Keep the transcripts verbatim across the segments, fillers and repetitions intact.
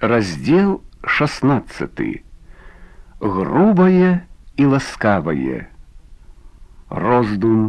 Раздел шестнадцатый. Грубое и ласкавое. Роздум.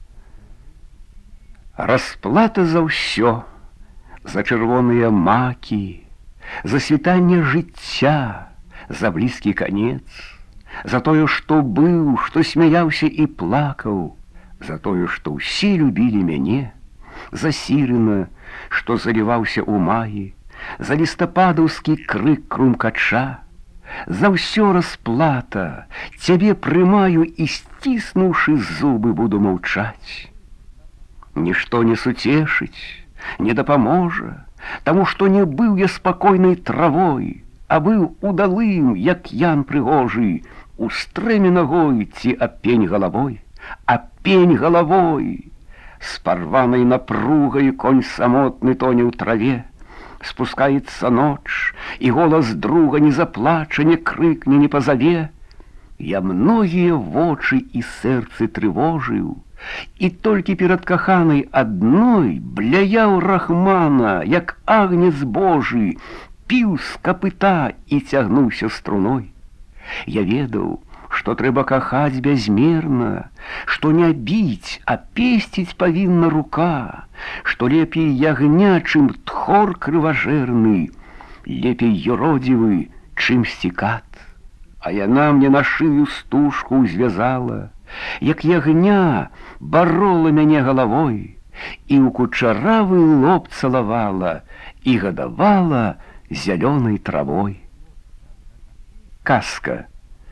Расплата за ўсё, за чырвоныя макі, за світанне жыцця, за блізкі канец, за тое, што быў, што смяяўся і плакаў, за тое, што ўсе любілі мяне, за сірына, што заліваўся ў маі, за лістападаўскі крык крумкача, за ўсё расплата, цябе прымаю і, сціснуўшы зубы, буду маўчаць. Нішто не суцешыць, не дапаможа, таму што не быў я спакойнай травой, а быў удалым, як ян прыгожы, у стрэме ногой ці аб пень галавой, аб пень галавой. С парванай напругай конь самотны тоне ў траве, спускаецца ноч, і голас друга не заплача, не крыкне, не пазаве. Я многія вочы і сэрцы трывожыў, і толькі перад каханай адной бляяў рахмана, як агнец Божы, піў з капыта і цягнуўся струной. Я ведаў, што трэба кахаць бязмерна, што не біць, а песціць павінна рука, што лепей ягня, чым тхор крыважэрны, лепей юродзівы, чым сцікат. А яна мне на шыю стужку ўзвязала, як ягня барола мяне галавой, і ў кучаравы лоб цалавала, і гадавала зялёнай травой. Казка.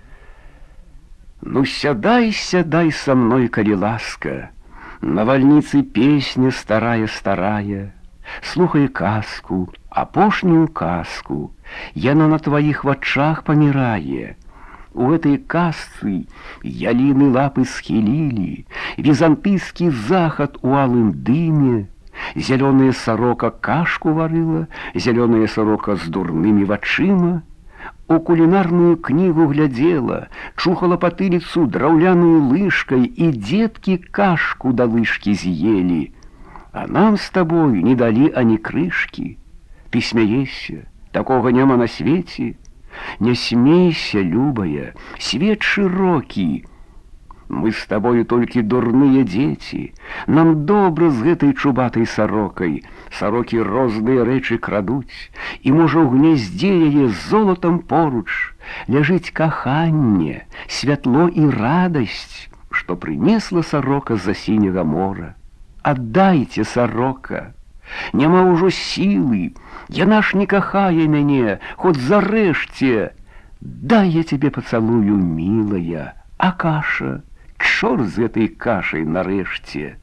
Ну, сядай, сядай со мной, калі ласка, на вальніцы песня старая-старая, слухай казку, апошнюю казку, яна на твоих вачах памірае. У этой казцы яліны лапы схілілі, візантыйскі захад у алым дыме, зялёная сорока кашку варыла, зялёная сорока з дурнымі вачыма, у кулінарную кнігу глядзела, чухала патыліцу драўляную лыжкай, і дзеткі кашку да лыжкі з'елі. А нам з табой не далі ані крышкі. Ты смяешся, такога няма на свеце. Не смейся, любая, свет шырокі. Мы з табою толькі дурныя дзеці, нам добра з гэтай чубатай сарокай. Сарокі розныя рэчы крадуць, і, можа, у гняздзе яе золатам поруч ляжыць каханне, святло і радасць, што прынесла сарока з-за сіняга мора. Аддайце, сарока, няма ўжо сілы, яна ж не кахае мяне, хоць зарэшце. Дай я цябе пацалую, мілая, а каша, чорт з гэтай кашай нарэшце.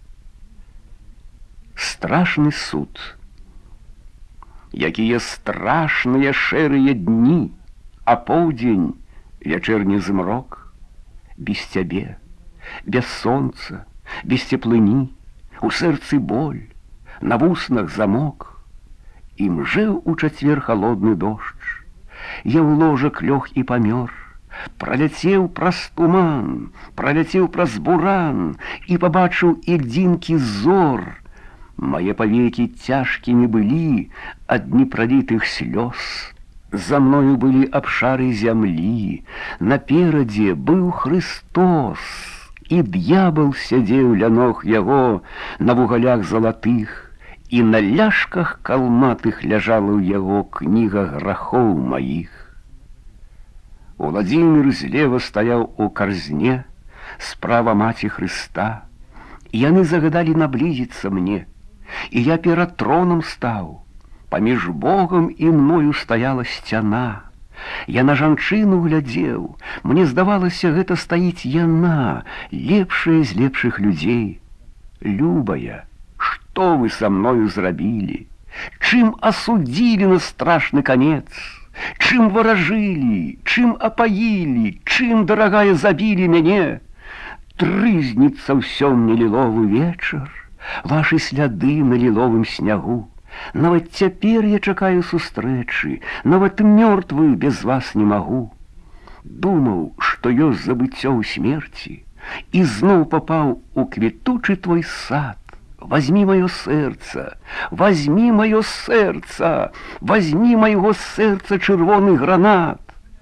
Страшны суд. Якія страшныя шэрыя дні, а поўдзень, вячэрні змрок. Без цябе, без сонца, без цеплыні, у сэрцы боль, на вуснах замок. І мжэў у чацвер халодны дождж. Я ў ложак лёг і памёр, праляцеў праз туман, праляцеў праз буран і пабачыў ільдзінкі зор. Мае павекі цяжкімі былі ад непралітых слёз. За мною былі абшары зямлі, наперадзе быў Христос, і д'ябал сядзеў ля ног яго на вугалях залатых, і на ляшках калматых ляжала ў яго кніга грахоў маіх. Уладзімір злева стаяў у карзне, справа маці Хрыста, і яны загадалі наблізіцца мне, і я перад троном стаў. Паміж Богом і мною стаяла сцяна. Я на жанчыну глядзеў, мне здавалася, гэта стаіць яна, лепшая з лепшых людзей. Любая, што вы са мною зрабілі? Чым асудзілі на страшны канец? Чым варажылі, чым апаілі, чым, дарагая, забілі мяне? Трызніцца ўсё мне ліловы вечар, вашы сляды на ліловым снягу. Нават цяпер я чакаю сустрэчы, нават мёртвую без вас не магу. Думаў, што ёсць забыццё ў смерці, і зноў папаў у квітучы твой сад, возьми мое сердце, возьми мое сердце, возьми моего сердца чырвоны гранат.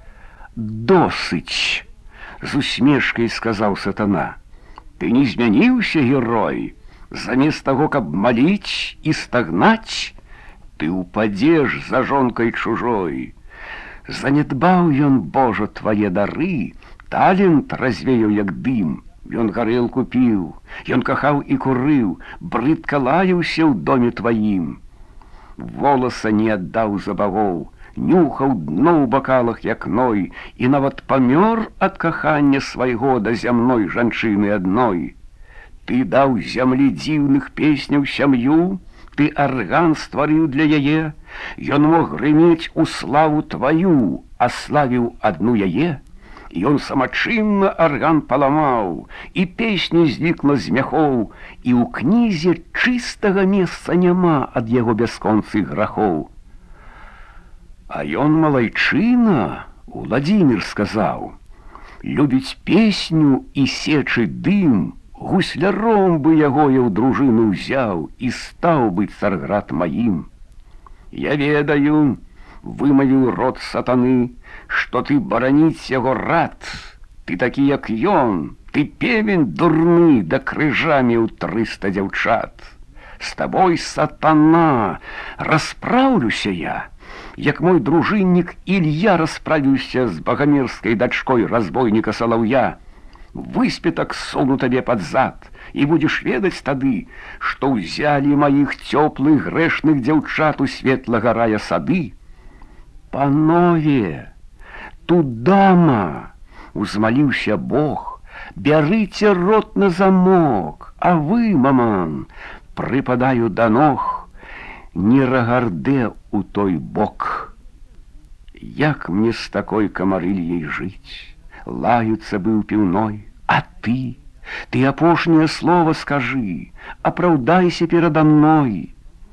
Досыч, з усмешкай сказаў сатана, ты не змяніўся, герой, замест таго, каб маліць і стагнаць, ты упадзеш за жонкай чужой. Занядбаў ён, Божа, твае дары, талент развеяў, як дым. Ён гарэлку піў, ён кахаў і курыў, брыдка лаяўся ў доме тваім. Воласа не аддаў за багоў, нюхаў дно ў бакалах, як ной, і нават памёр ад кахання свайго да зямной жанчыны адной. Ты даў зямлі дзіўных песняў сям'ю, ты арган стварыў для яе, ён мог грымець у славу тваю, а славіў адну яе. Ён самачынна арган паламаў, і песня знікла з мяхоў, і ў кнізе чыстага месца няма ад яго бясконцых грахоў. А ён малайчына, Уладзімір сказаў, любіць песню і сечы дым, гусляром бы яго я ў дружыну ўзяў і стаў быць царград маім. Я ведаю, вымавіў рот сатаны, што ты бараніць яго рад, ты такі, як ён, ты певень дурны, да крыжамі ў трыста дзяўчат. З табой, сатана, распраўлюся я, як мой дружыннік Ілья расправіўся з багамерскай дачкой разбойніка Салаўя. Выспетак суну табе пад зад, і будзеш ведаць тады, што ўзялі маіх цёплых грэшных дзяўчат у светлага рая сады. Панове, тут дама, узмаліўся Бог, бярыце рот на замок, а вы, маман, прыпадаю да ног, не рагардэ у той бок. Як мне з такой камарыльяй жыць, лаюцца быў піўной, а ты, ты апошняе слова скажы, апраўдайся перада мной.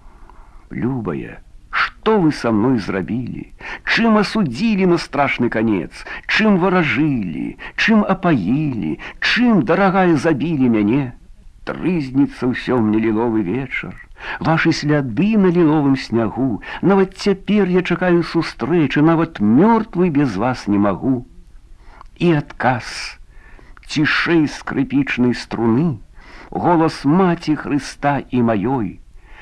Любая, што вы са мной зрабілі? Чым асудзілі на страшны канец? Чым варажылі? Чым апаілі? Чым, дарагая, забілі мяне? Трызніцца ўсё мне ліловы вечар, вашы сляды на ліловым снягу. Нават цяпер я чакаю сустрэчы, нават мёртвы без вас не магу. І адказ, цішэй скрыпічнай струны, голас маці Хрыста і маёй.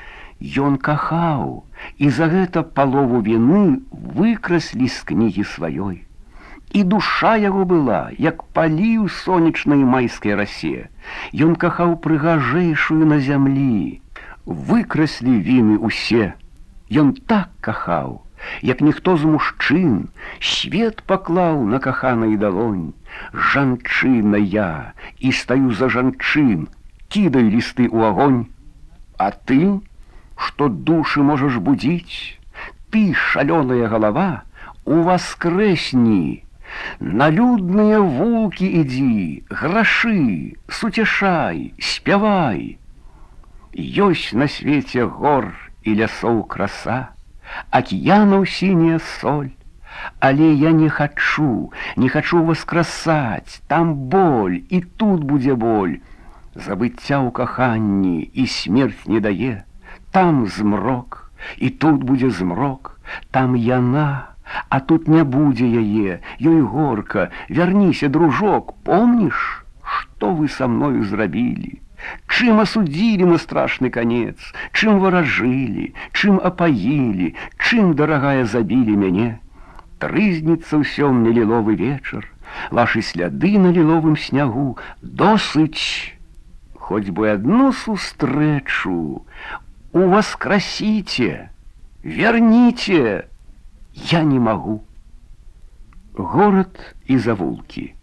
Ён кахаў, і за гэта палову віны выкраслі з кнігі сваёй. І душа яго была, як палі ў сонечнай майскай расе. Ён кахаў прыгажэйшую на зямлі. Выкраслі віны ўсе. Ён так кахаў, як ніхто з мужчын, свет паклаў на каханай далонь. Жанчына я, і стаю за жанчын, кідай лісты ў агонь. А ты, што душы можаш будзіць, ты, шалёная галава, уваскрэсні, на людныя вулкі ідзі, грашы, суцяшай, спявай. Ёсць на свеце гор і лясоў краса, акіянаў сіняя соль, але я не хачу, не хачу васкрасаць, там боль, і тут будзе боль. Забыцця ў каханні і смерць не дае. Там змрок, і тут будзе змрок, там яна, а тут не будзе яе, ёй горка, вярніся, дружок, помніш, што вы са мною зрабілі? Чым асудзілі на страшны канец, чым варажылі, чым апаілі, чым, дарагая, забілі мяне? Трызніцца ўсё мне ліловы вечар, вашы сляды на ліловым снягу, досыч, хоць бы адну сустрэчу, уваскрасіце, верніце, я не магу. Горад і завулкі.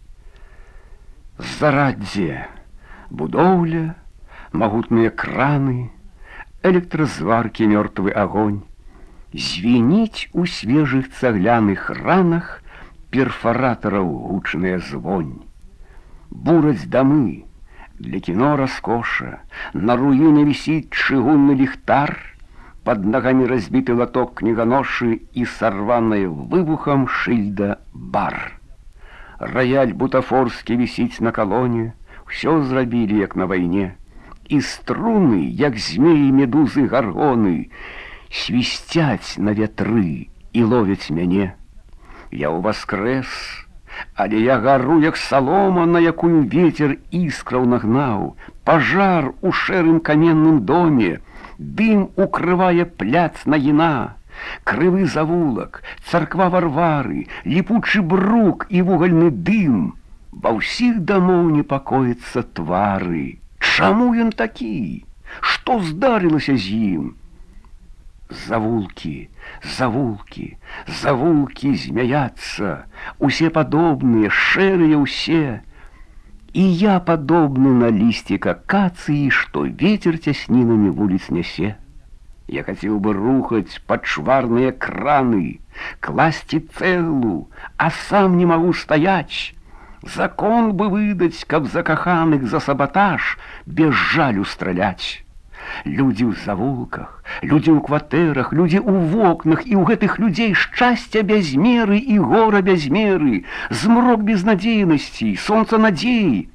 Зараддзе, будоўля, магутныя краны, электразваркі, мёртвы агонь. Звініць у свежых цагляных ранах перфаратараў гучная звонь. Бураць дамы, для кино роскоша, на руине висит чыгунный ліхтар, под ногами разбитый лоток книгоноши и сорванная выбухом шильда бар. Рояль бутафорский висит на колоне, все зрабілі, як на войне. і струны, як змеі, медузы, гаргоны, свісцяць на вятры і ловяць мяне. Я ўваскрэс, але я гару, як салома, на якую ветер іскраў нагнаў, пажар у шэрым каменным доме, дым укрывае пляц Нагіна, крывы завулак, царква Варвары, ліпучы брук і вугальны дым. Ва ўсіх дамоў непакояцца твары. Чаму ён такі? Што здарылася з ім? Завулкі, завулкі, завулкі змяяцца, усе падобныя, шэрыя ўсе. І я падобны на лісцік акацыі, што вецер цяснінамі вуліц нясе. Я хацеў бы рухаць падчварныя краны, класці цэглу, а сам не магу стаяць. Закон бы выдаць, каб закаханых за сабатаж без жалю страляць. Людзі ў завулках, людзі ў кватэрах, людзі ў вокнах, і ў гэтых людзей шчасця без меры і гора без меры, змрок безнадзейнасці, сонца надзеі.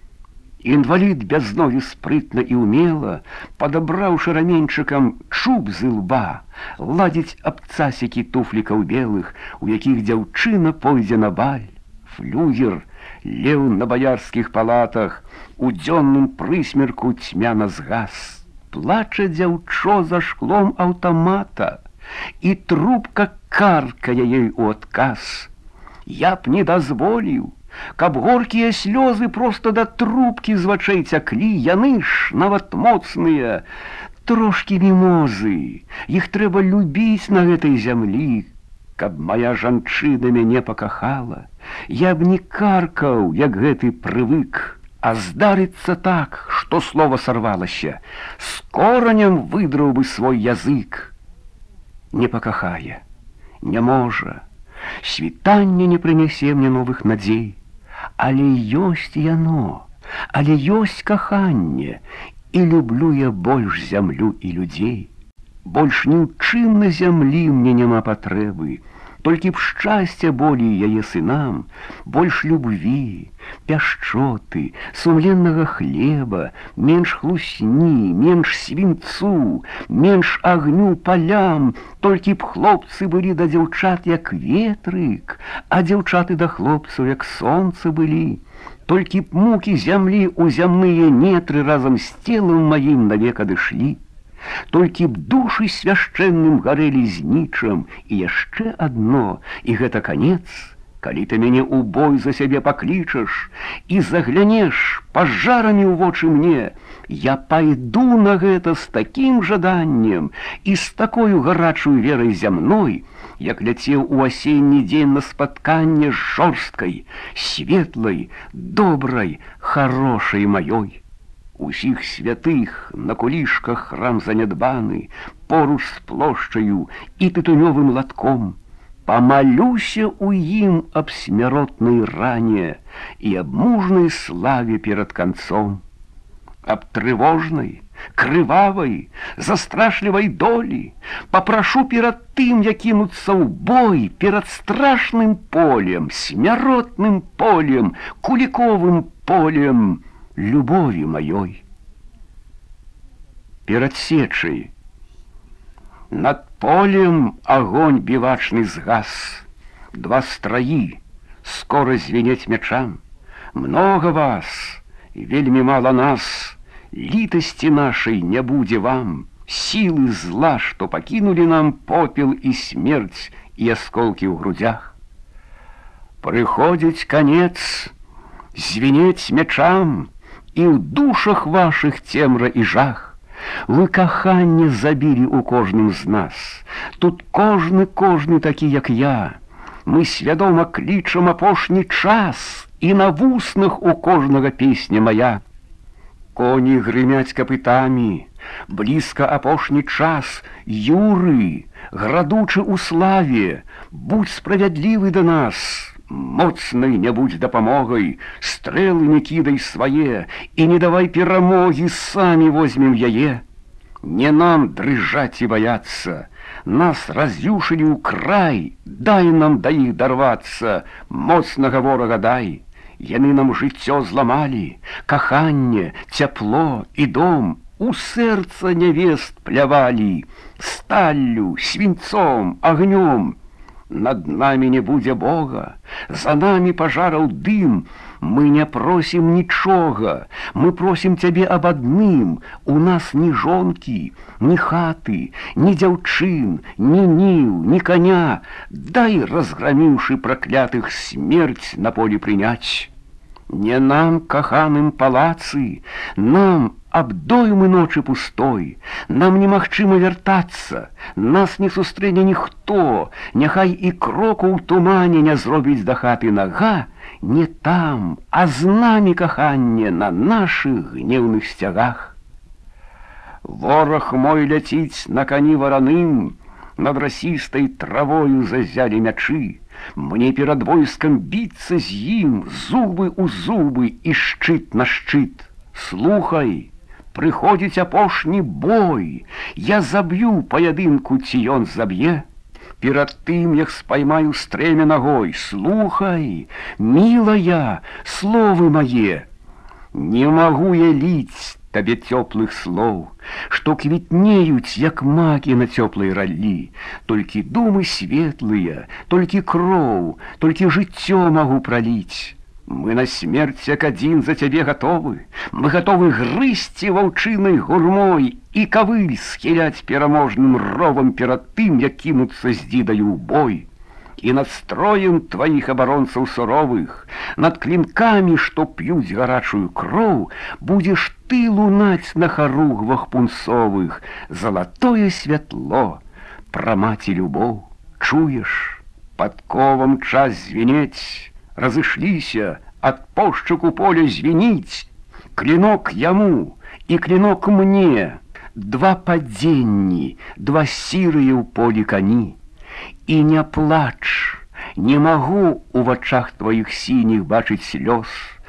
Інвалід без ногі спрытна і ўмела, падабраўшы раменьчыкам чуб з ілба, ладзіць абцасікі туфлікаў белых, у якіх дзяўчына пойдзе на баль. Флюгер леў на баярскіх палатах, у дзённым прысмерку цьмяна згас. Плача дзяўчо за шклом аўтамата, і трубка каркае ёй у адказ. Я б не дазволіў, каб горкія слёзы проста да трубкі з вачэй цяклі, яны ж нават моцныя, трошкі мімозы, іх трэба любіць на гэтай зямлі. Каб моя жанчына мяне пакахала, я б не каркаў, як гэты прывык. А здарыцца так, што слова сарвалася, з коранем выдраў бы свой язык. Не пакахае, не можа, світанне не прынясе мне новых надзей, але ёсць яно, але ёсць каханне, і люблю я больш зямлю і людзей. Больш ні ў чым на зямлі мне няма патрэбы, толькі б шчасця болей яе сынам, больш любві, пяшчоты, сумленнага хлеба, менш хлусні, менш свінцу, менш агню палям, толькі б хлопцы былі да дзяўчат, як ветрык, а дзяўчаты да хлопцаў, як сонца былі. Толькі б мукі зямлі ў зямныя нетры разам з целам маім навек адышлі. Толькі б душы свяшчэнным гарэлі з нічым, і яшчэ адно, і гэта канец, калі ты мяне ў бой за сябе паклічаш і заглянеш пажарамі ў вочы мне, я пайду на гэта з такім жаданнем і з такою гарачую верай зямной, як ляцеў у асенні дзень на спатканне з жорсткай, светлай, добрай, харошай маёй. Усіх святых на кулішках храм занядбаны, поруч з плошчаю і тытунёвым латком. Памалюся ў ім аб смяротнай ране і аб мужнай славе перад канцом, аб трывожнай, крывавай, застрашлівай долі. Папрашу перад тым, як кінуцца ў бой, перад страшным полем, смяротным полем, куліковым полем любові маёй. Перад сечай над полем огонь бівачны згас, два страі скоро звенець мячам. Много вас, вельмі мала нас, літасці нашай не будзе вам, сілы зла, што пакінулі нам попел і смерць і асколкі ў грудзях. Прыходзіць канец, звенець мячам, і ў душах вашых цемра і жах. Вы каханне забілі ў кожным з нас. Тут кожны, кожны такі, як я. Мы свядома клічам апошні час, і на вуснах у кожнага песня моя. Коні грымяць капытамі, блізка апошні час. Юры, градучы ў славе, будь справядлівы да нас. Моцнай не будь дапамогай, стрэлы не кідай свае, і не давай перамогі, самі возьмем яе. Не нам дрыжаць і баяцца, нас раз'юшылі ў край, дай нам да іх дарвацца, моцнага ворага дай. Яны нам жыццё зламалі, каханне, цяпло і дом, у сэрца нявест плявалі, сталлю, свінцом, агнём. Над нами не будзе Бога, за нами пажараў дым. Мы не просім нічога, мы просім цябе аб адным. У нас ні жонкі, ні хаты, ні дзяўчын, ні ніў, ні коня. Дай, разграміўшы праклятых, смерць на поле прыняць. Не нам, каханым, палацы, нам абдоймы ночы пустой. Нам немагчыма вяртацца, нас не сустрэне ніхто. Няхай і кроку ў тумане не зробіць да хаты нага. Не там, а з намі каханне на нашых гневных сцягах. Вораг мой ляціць на кані вараным, над расістай травою зазялі мячы. Мне перад войскам біцца з ім, зубы ў зубы і шчыт на шчыт. Слухай, прыходзіць апошні бой, я заб'ю паядынку, ці ён заб'е. Перад тым, як спаймаю стрэмя ногой, слухай, милая, словы мае. Не магу я ліць табе цёплых слоў, што квітнеюць, як макі на цёплай раллі. Толькі думы светлыя, толькі кроў, толькі жыццё магу праліць. Мы на смерць як адзін за цябе гатовы. Мы гатовы грызці ваўчынай гурмой і кавыль схіляць пераможным ровам перад тым, як кінуцца з дзідаю ў бой. І над строем тваіх абаронцаў суровых, над клінкамі, што п'юць гарачую кроў, будзеш ты лунаць на харугвах пунцовых. Залатое святло, пра маці любоў, чуеш, падковам час звенець. Разышліся, ад пошчаку поля звініць. Клінок яму і клінок мне, два падзенні, два сірыя ў полі кані. І не плач, не магу у вачах тваіх сініх бачыць слёз.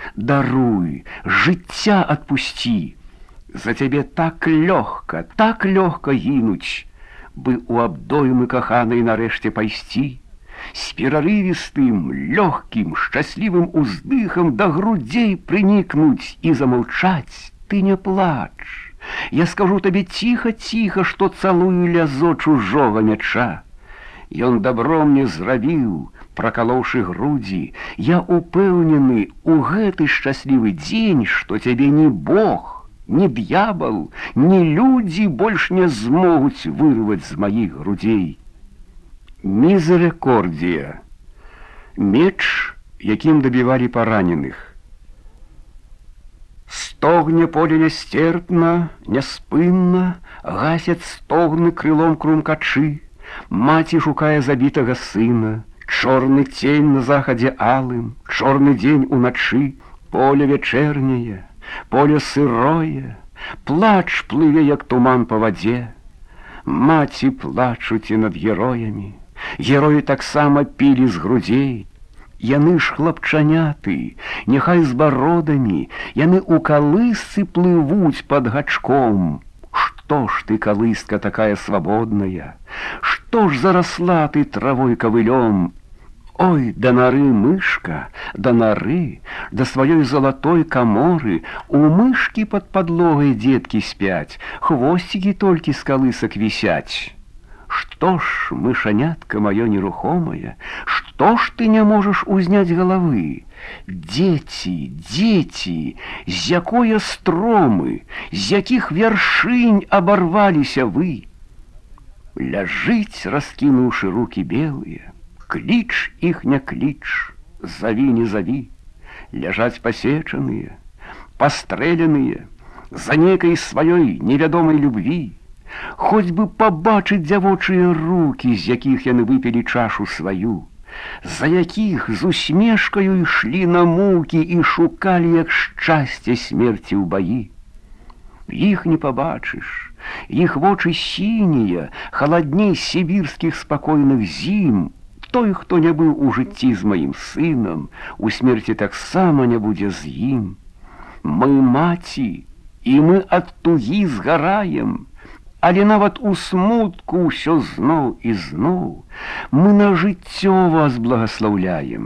Даруй, жыцця адпусці. За цябе так лёгка, так лёгка гінуць, бы у абдоймы каханай нарэшце пайсці. С перарывістым, лёгкім, шчаслівым уздыхам да грудзей прынікнуць і замаўчаць. Ты не плач, я скажу табе ціха-ціха, што цалую лязо чужога мяча. Ён добро мне зрабіў, пракалоўшы грудзі. Я упэўнены у гэты шчаслівы дзень, што цябе ні Бог, ні д'ябал, ні людзі больш не змогуць вырваць з маіх грудзей. Мізерикордія. Меч, якім дабівалі параненых. Стогне поле нястерпна, няспынна, гасяць стогны крылом крумкачы. Маці шукае забітага сына. Чорны цень на захадзе алым, чорны дзень уначы. Поле вечерняе, поле сырое, плач плыве, як туман па вадзе. Маці плачуць і над героямі. Героі таксама пілі з грудзей. Яны ж хлапчаняты, няхай з бародамі, яны ў калысцы плывуць пад гачком. Што ж ты, калыска такая свабодная? Што ж зарасла ты травой кавылём? Ой, да нары, мышка, да нары, да сваёй залатой каморы. У мышкі пад падлогай дзеткі спяць, хвосцікі толькі з калысак вісяць. Што ж, мышанятка маё нерухомая, што ж ты не можаш узняць галавы? Дзеці, дзеці, з якое стромы, з якіх вяршынь абарваліся вы? Ляжыць, раскінуўшы рукі белыя, кліч іх не кліч, заві не заві. Ляжаць пасечаныя, пастрэленыя, за некай сваёй невядомай любві. Хоць бы пабачыць дзявочыя рукі, з якіх яны выпілі чашу сваю, за якіх з усмешкаю ішлі на мукі і шукалі, як шчасце смерці ў баі. Іх не пабачыш, іх вочы сінія, халадней сібірскіх спакойных зім. Той, хто не быў у жыцці з маім сынам, у смерці таксама не будзе з ім. Мы маці, і мы ад тугі згараем. Але нават у смутку ўсё зноў і зноў мы на жыццё вас благаслаўляем.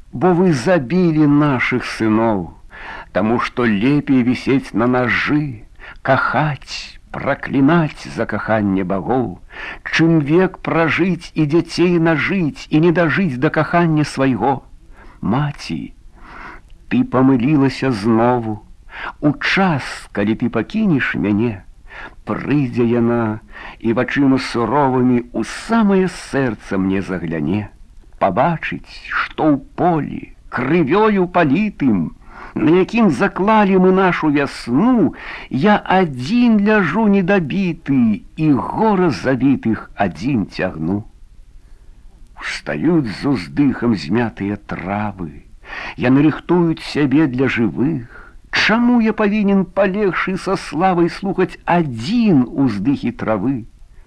бо вы забили наших сынов, тому что лепей висеть на ножи, кахать, проклинать за каханне богов, чым век прожить и детей нажить, и не дожить до кахання свайго. Маці, ты памылілася знову. У час, калі ты пакінеш мяне, прыйдзе яна і вачыма суровымі у самае сэрца мне загляне, пабачыць, што ў полі, крывёю палітым, на якім заклалі мы нашу вясну, я адзін ляжу недабіты і гора забітых адзін цягну. Устаюць з уздыхам змятыя травы, яны рыхтуюць сябе для жывых. Чаму я павінен палегшы са славай слухаць адзін уздыхі травы?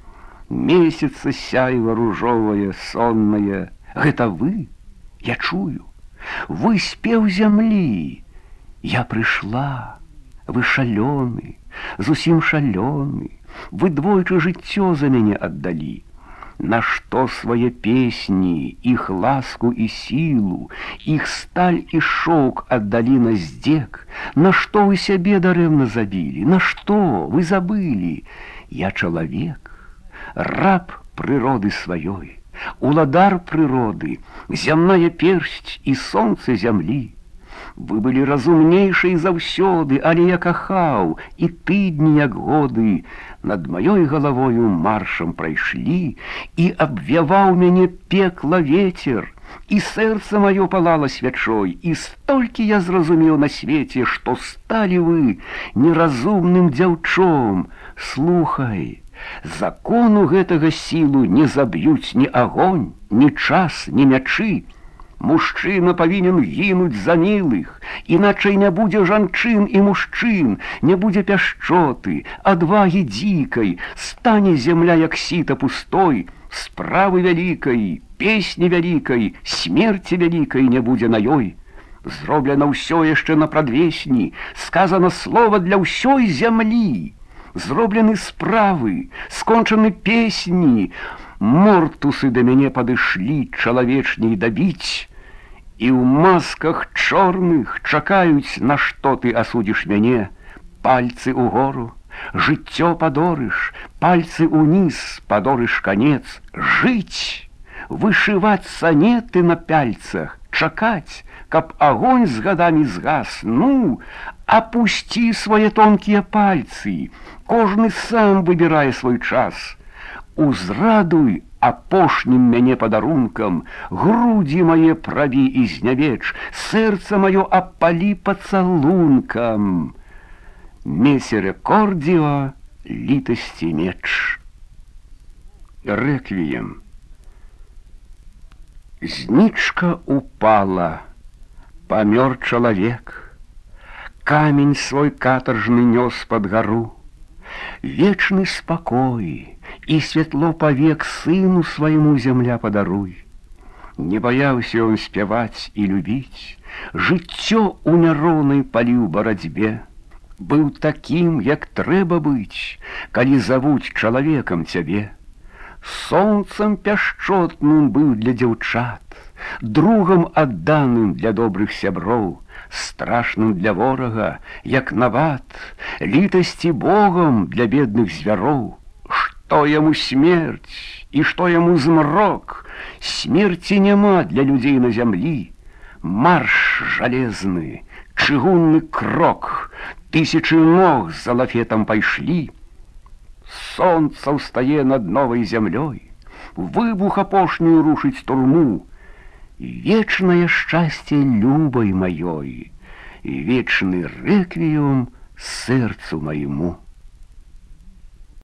Месяца сяйва ружовая, сонная, гэта вы? Я чую, вы спеў зямлі. Я прыйшла, вы шалёны, зусім шалёны, вы двойчы жыццё за мяне аддалі. Нашто свае песні, іх ласку і сілу, іх сталь і шоўк аддалі на здзек? Нашто вы сябе дарэмна забілі? Нашто вы забылі? Я чалавек, раб прыроды сваёй, уладар прыроды, зямная персць і сонца зямлі. Вы былі разумнейшай заўсёды, але я кахаў, і тыдні, як годы, над маёй галавою маршам прайшлі, і абвяваў мяне пекла вецер, і сэрца маё палала свячой, і столькі я зразумеў на свеце, што сталі вы неразумным дзяўчом. Слухай, закону гэтага сілу не заб'юць ні агонь, ні час, ні мячы. Мужчына павінен гінуць за мілых, іначай не будзе жанчын і мужчын, не будзе пяшчоты, адвагі дзікай, стане зямля як сіта пустой, справы вялікай, песні вялікай, смерці вялікай не будзе на ёй. Зроблена ўсё яшчэ на прадвесні, сказана слова для ўсёй зямлі. Зроблены справы, скончаны песні, мортусы да мяне падышлі чалавечней дабіць. І ў масках чорных чакаюць, на што ты асудзіш мяне. Пальцы ўгору, жыццё падорыш, пальцы ўніз, падорыш канец. Жыць, вышываць санеты на пяльцах, чакаць, каб агонь з гадамі згас. Ну, апусці свае тонкія пальцы, кожны сам выбірае свой час. Узрадуй апошнім мяне падарункам, грудзі мае прабі і знявеч, сэрца маё апалі пацалункам. Місерикордіо літасці меч. Рэквіем. Знічка упала, памёр чалавек, камень свой катаржны нёс пад гару. Вечны спакой і святло павек сыну свайму зямля падаруй. Не баяўся ён спяваць і любіць, жыццё ў няроўнай паліў барацьбе. Быў такім, як трэба быць, калі завуць чалавекам цябе. Сонцам пяшчотным быў для дзяўчат, другам адданым для добрых сяброў, страшным для ворага, як нават, літасці Богам для бедных звяроў. Што яму смерць і што яму змрок? Смерці няма для людзей на зямлі. Марш жалезны, чыгунны крок, тысячы ног за лафетам пайшлі. Сонца ўстае над новай зямлёй, выбух апошнюю рушыць турму. Вечнае шчасце любай маёй, вечны рэквіём сэрцу майму.